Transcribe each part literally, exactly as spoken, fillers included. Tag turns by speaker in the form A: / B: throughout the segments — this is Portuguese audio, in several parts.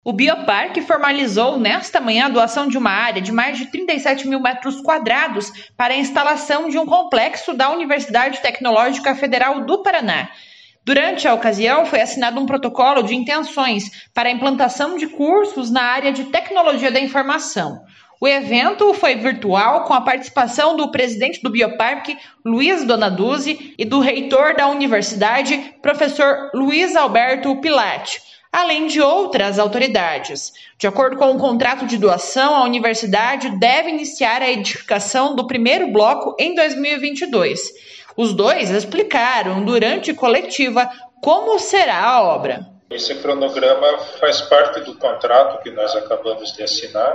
A: O Bioparque formalizou nesta manhã a doação de uma área de mais de trinta e sete mil metros quadrados para a instalação de um complexo da Universidade Tecnológica Federal do Paraná. Durante a ocasião, foi assinado um protocolo de intenções para a implantação de cursos na área de tecnologia da informação. O evento foi virtual, com a participação do presidente do Bioparque, Luiz Donaduzzi, e do reitor da universidade, professor Luiz Alberto Pilati, além de outras autoridades. De acordo com o contrato de doação, a universidade deve iniciar a edificação do primeiro bloco em dois mil e vinte e dois. Os dois explicaram durante coletiva como será a obra.
B: Esse cronograma faz parte do contrato que nós acabamos de assinar.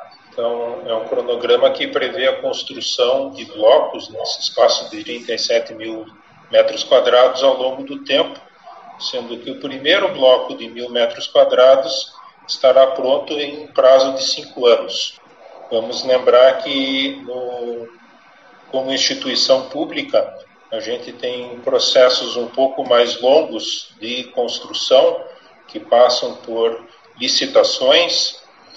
B: Então, é um cronograma que prevê a construção de blocos nesse espaço de trinta e sete mil metros quadrados ao longo do tempo, sendo que o primeiro bloco de mil metros quadrados estará pronto em um prazo de cinco anos. Vamos lembrar que, no, como instituição pública, a gente tem processos um pouco mais longos de construção, que passam por licitações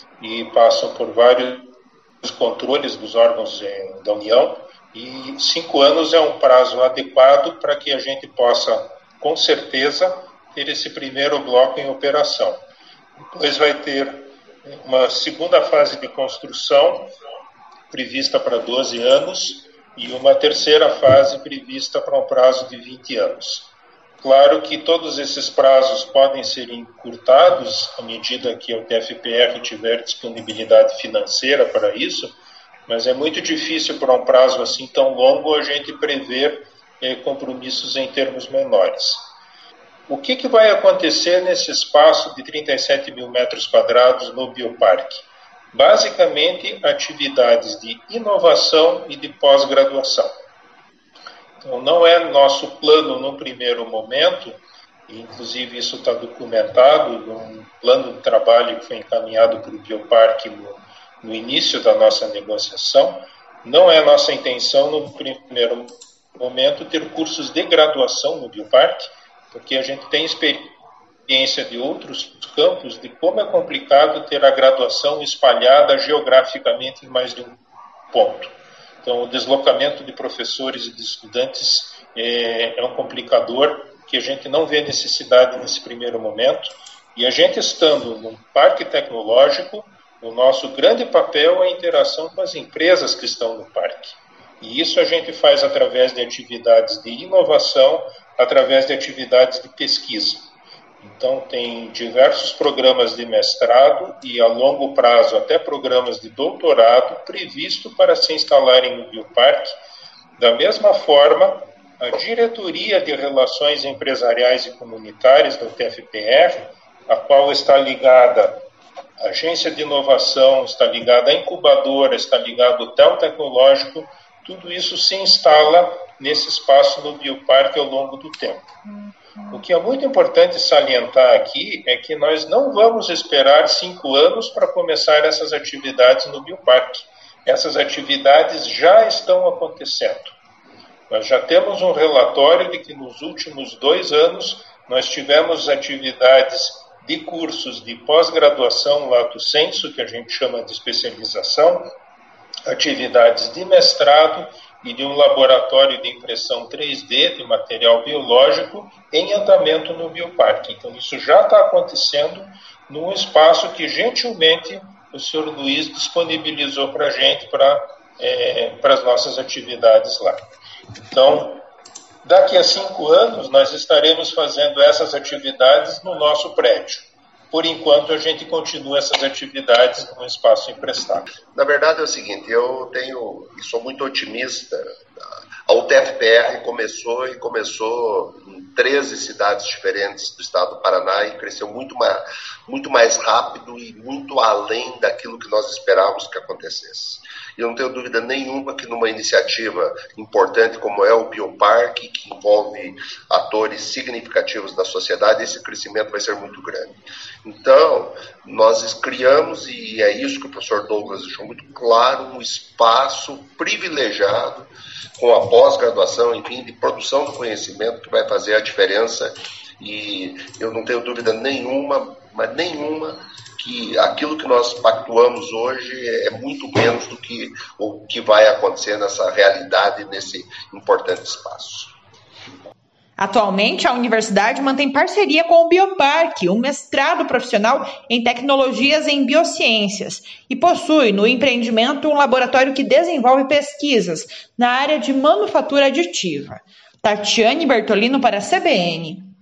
B: e passam por vários controles dos órgãos da União, e cinco anos é um prazo adequado para que a gente possa, com certeza, ter esse primeiro bloco em operação. Depois vai ter uma segunda fase de construção, prevista para doze anos, e uma terceira fase prevista para um prazo de vinte anos. Claro que todos esses prazos podem ser encurtados à medida que a U T F P R tiver disponibilidade financeira para isso, mas é muito difícil para um prazo assim tão longo a gente prever eh, compromissos em termos menores. O que, que vai acontecer nesse espaço de trinta e sete mil metros quadrados no Bioparque? Basicamente, atividades de inovação e de pós-graduação. Então, não é nosso plano no primeiro momento, e inclusive isso está documentado num plano de trabalho que foi encaminhado para o Bioparque no, no início da nossa negociação. Não é nossa intenção no primeiro momento ter cursos de graduação no Bioparque, porque a gente tem experiência de outros campos de como é complicado ter a graduação espalhada geograficamente em mais de um ponto. Então, o deslocamento de professores e de estudantes é, é um complicador que a gente não vê necessidade nesse primeiro momento. E a gente estando num parque tecnológico, o nosso grande papel é a interação com as empresas que estão no parque. E isso a gente faz através de atividades de inovação, através de atividades de pesquisa. Então, tem diversos programas de mestrado e, a longo prazo, até programas de doutorado previsto para se instalarem no Bioparque. Da mesma forma, a Diretoria de Relações Empresariais e Comunitárias da U T F P R, a qual está ligada à Agência de Inovação, está ligada à incubadora, está ligada ao T E L Tecnológico, tudo isso se instala nesse espaço no Bioparque ao longo do tempo. O que é muito importante salientar aqui é que nós não vamos esperar cinco anos para começar essas atividades no Bioparque. Essas atividades já estão acontecendo. Nós já temos um relatório de que nos últimos dois anos nós tivemos atividades de cursos de pós-graduação lato sensu, que a gente chama de especialização, atividades de mestrado e de um laboratório de impressão três D de material biológico em andamento no Bioparque. Então, isso já está acontecendo num espaço que, gentilmente, o senhor Luiz disponibilizou para a gente, para é, para as nossas atividades lá. Então, daqui a cinco anos, nós estaremos fazendo essas atividades no nosso prédio. Por enquanto, a gente continua essas atividades no espaço emprestado.
C: Na verdade, é o seguinte, eu tenho, sou muito otimista. A U T F P R começou e começou em treze cidades diferentes do estado do Paraná e cresceu muito mais, muito mais rápido e muito além daquilo que nós esperávamos que acontecesse. E eu não tenho dúvida nenhuma que numa iniciativa importante como é o Bioparque, que envolve atores significativos da sociedade, esse crescimento vai ser muito grande. Então, nós criamos, e é isso que o professor Douglas deixou muito claro, um espaço privilegiado com a pós-graduação, enfim, de produção do conhecimento que vai fazer a diferença. E eu não tenho dúvida nenhuma, mas nenhuma, que aquilo que nós pactuamos hoje é muito menos do que o que vai acontecer nessa realidade, nesse importante espaço.
A: Atualmente, a universidade mantém parceria com o Bioparque, um mestrado profissional em tecnologias em biociências, e possui no empreendimento um laboratório que desenvolve pesquisas na área de manufatura aditiva. Tatiane Bertolino para a C B N.